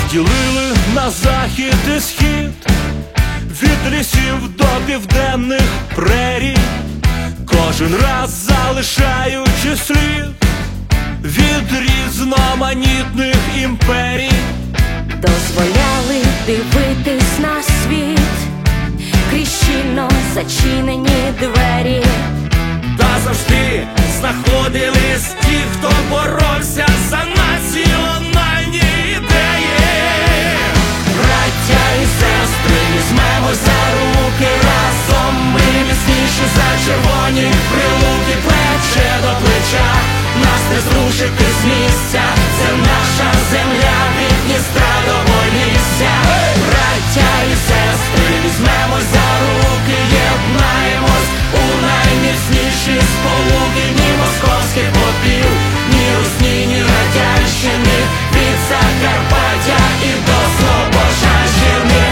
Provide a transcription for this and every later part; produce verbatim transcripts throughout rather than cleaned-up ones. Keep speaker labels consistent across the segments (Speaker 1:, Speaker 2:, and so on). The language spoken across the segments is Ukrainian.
Speaker 1: Поділили на захід і схід, від лісів до південних прерій, кожен раз залишаючи слід від різноманітних імперій.
Speaker 2: Дозволяли дивитись на світ крізь щільно зачинені двері,
Speaker 1: Та завжди знаходились ті, хто боровся за національні ідеї. Браття і сестри, візьмемось за руки разом, ми міцніші за червоні прилуки, плече до плеча, нас не зрушити з місця, це наша земля від Дністра до Полісся. Браття і сестри, візьмемось за руки, єднаємось у найміцніші сполуки, ні московських попів, ні русні, ні радянщини, від Закарпаття і до Слобожанщини.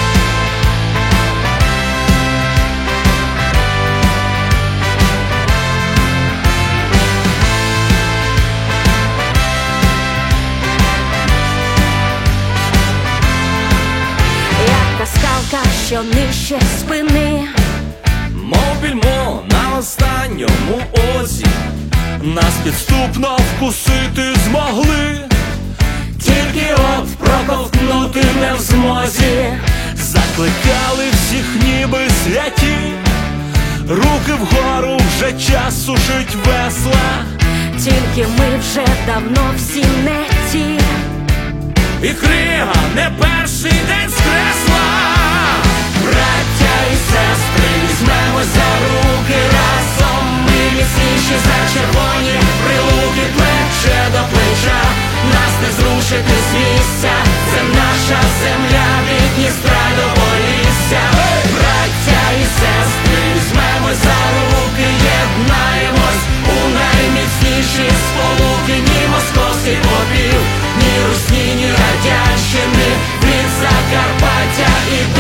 Speaker 2: скалка, що нижче спини,
Speaker 1: мов більмо на останньому озі, нас підступно вкусити змогли, тільки от проковтнути не в змозі. Закликали всіх ніби святі, руки вгору, вже час сушить весла,
Speaker 2: тільки ми вже давно всі не ті,
Speaker 1: і крига не перший день скресла. Браття і сестри, візьмемось за руки разом, ми міцніші за червоні прилуки, плече до плеча, нас не зрушити з місця, це наша земля від Дністра до Полісся. Браття і сестри, візьмемось за руки, єднаємось у найміцніші сполуки, ні московських попів, ні русні, ні радянщини, від Закарпаття і